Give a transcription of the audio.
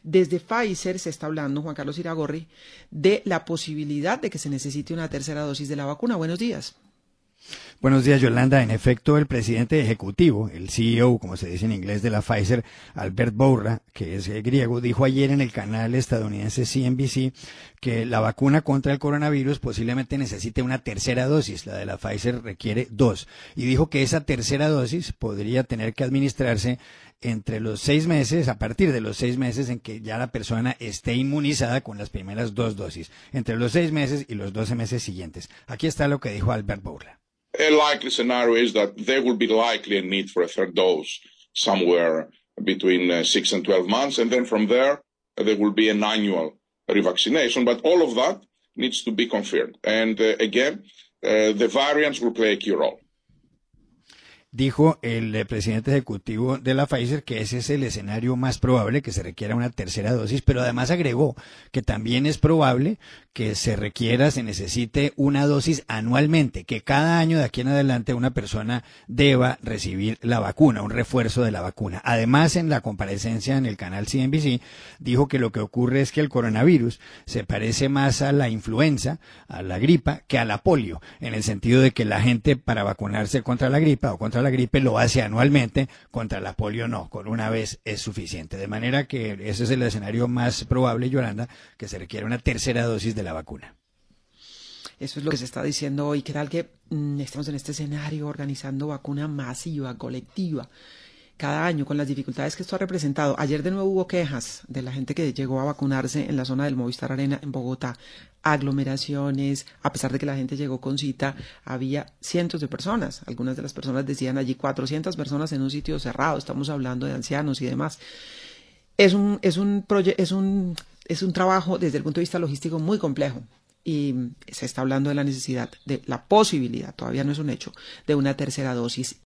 Desde Pfizer se está hablando, Juan Carlos Iragorri, de la posibilidad de que se necesite una tercera dosis de la vacuna. Buenos días. Buenos días, Yolanda. En efecto, el presidente ejecutivo, el CEO, como se dice en inglés, de la Pfizer, Albert Bourla, que es griego, dijo ayer en el canal estadounidense CNBC que la vacuna contra el coronavirus posiblemente necesite una tercera dosis. La de la Pfizer requiere 2. Y dijo que esa tercera dosis podría tener que administrarse entre los 6 meses, a partir de los 6 meses en que ya la persona esté inmunizada con las primeras 2 dosis, entre los 6 meses y los 12 meses siguientes. Aquí está lo que dijo Albert Bourla. A likely scenario is that there will be likely a need for a third dose somewhere between 6 and 12 months, and then from there will be an annual revaccination. But all of that needs to be confirmed. And again, the variants will play a key role. Dijo el presidente ejecutivo de la Pfizer que ese es el escenario más probable, que se requiera una tercera dosis, pero además agregó que también es probable que se necesite una dosis anualmente, que cada año de aquí en adelante una persona deba recibir la vacuna, un refuerzo de la vacuna. Además, en la comparecencia en el canal CNBC, dijo que lo que ocurre es que el coronavirus se parece más a la influenza, a la gripa, que a la polio, en el sentido de que la gente para vacunarse contra la gripa o contra la gripe lo hace anualmente, contra la polio no, con una vez es suficiente. De manera que ese es el escenario más probable, Yolanda, que se requiere una tercera dosis de la vacuna. Eso es lo que se está diciendo hoy. ¿Qué tal que estamos en este escenario organizando vacuna masiva, colectiva, cada año, con las dificultades que esto ha representado? Ayer de nuevo hubo quejas de la gente que llegó a vacunarse en la zona del Movistar Arena en Bogotá. Aglomeraciones, a pesar de que la gente llegó con cita, había cientos de personas. Algunas de las personas decían allí 400 personas en un sitio cerrado. Estamos hablando de ancianos y demás. Es un trabajo desde el punto de vista logístico muy complejo. Y se está hablando de la necesidad, de la posibilidad, todavía no es un hecho, de una tercera dosis.